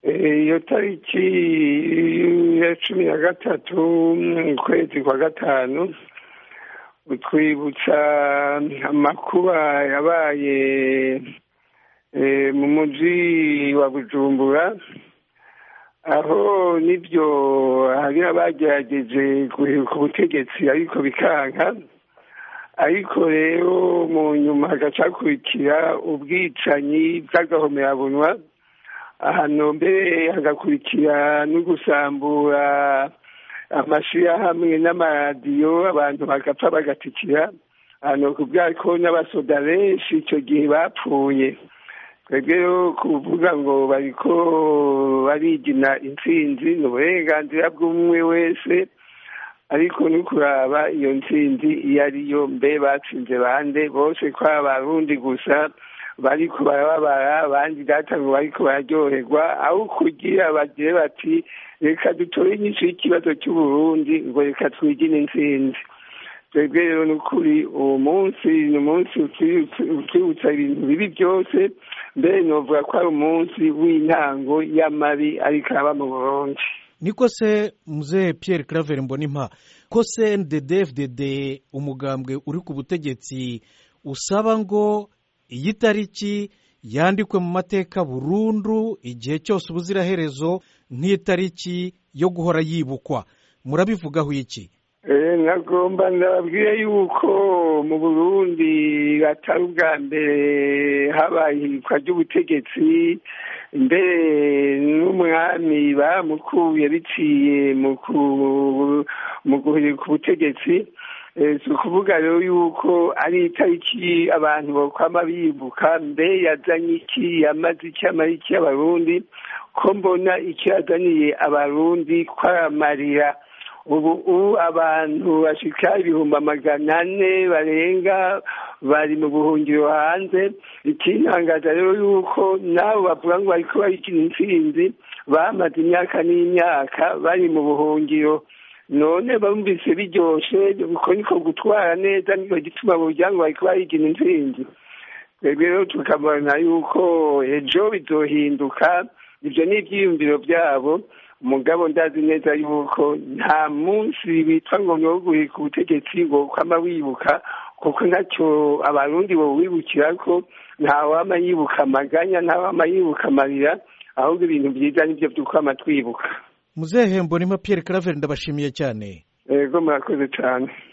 iyo tariki ya 13 ukwezi kwa gatanu utwibutsa amakuba yabaye mu muji wa Bujumbura, aho nibyo hari abagerageje guheruka ubutegetsi ariko bikanka, ariko rero mu nyuma hagacakurikira ubwicanyi bw'agahomerabunwa, ahantu mbere hagakurikira no gusambura amashirahamwe n'amaradiyo, abantu bagapfa bagatikira, ahantu kuvuga ko n'abasoda benshi icyo gihe bapfuye. Twebwe rero kuvuga ngo bariko barigina intsinzi ni uburenganzira bw'umwe wese, ariko no kuraba iyo ntsinzi iyo ariyo, mbe batsinze bande? Bose ko abarundi gusa bariko barababara, abandi data ngo bariko bararyoherwa, aho kugira bagire bati reka dutore inyishu y'ikibazo cy'Uburundi, ngo reka twigine intsinzi. Twebwe rero n'ukuri uwo munsi ni umunsi utwibutsa ibintu bibi byose, mbere novuga ko ari umunsi w'intango y'amabi ariko aba mu Burundi. Niko se Mzee Pierre Claver Mbonimpa, ko CNDD-FDD umugambwe uri ku butegetsi usaba ngo iyi tariki yandikwe mu mateka burundu igihe cyose ubuziraherezo nk'itariki yo guhora yibukwa, murabivugaho iki? Nagomba ndababwire yuko mu Burundi atari ubwa mbere habaye ihirikwa ry'ubutegetsi, mbere n'umwami bamukuye biciye mu guhirika ubutegetsi. Si ukuvuga rero yuko ari itariki abantu bokwama bibuka, mbe yazanye iki, yamaze iki, amara iki abarundi, ko mbona icyo yazaniye abarundi kwaramarira. Ubu abantu bashika 400,000 barenga bari mu buhungiro hanze. Ikintangaza rero yuko nabo bavuga ngo bariko barikina intsinzi bamaze imyaka n'imyaka bari mu buhungiro, none bumvise biryoshe, uko niko gutwara neza, niko gituma burya ngo bariko barikina intsinzi. Twebwe rero tukabona yuko ejo bizohinduka, ivyo ni ivyiyumviro vyabo, mugabo ndazi neza yuko nta munsi bitwa ngo no guhirika ubutegetsi ngo kwama wibuka, kuko ntacyo abarundi bo wibukirako, nta wama yibuka amaganya, nta wama yibuka amarira, ahubwo ibintu byiza nivyo vy'ukwama twibuka. Mzee Mbonimpa Pierre Claver, ndabashimiye cyane. Yego murakoze cyane.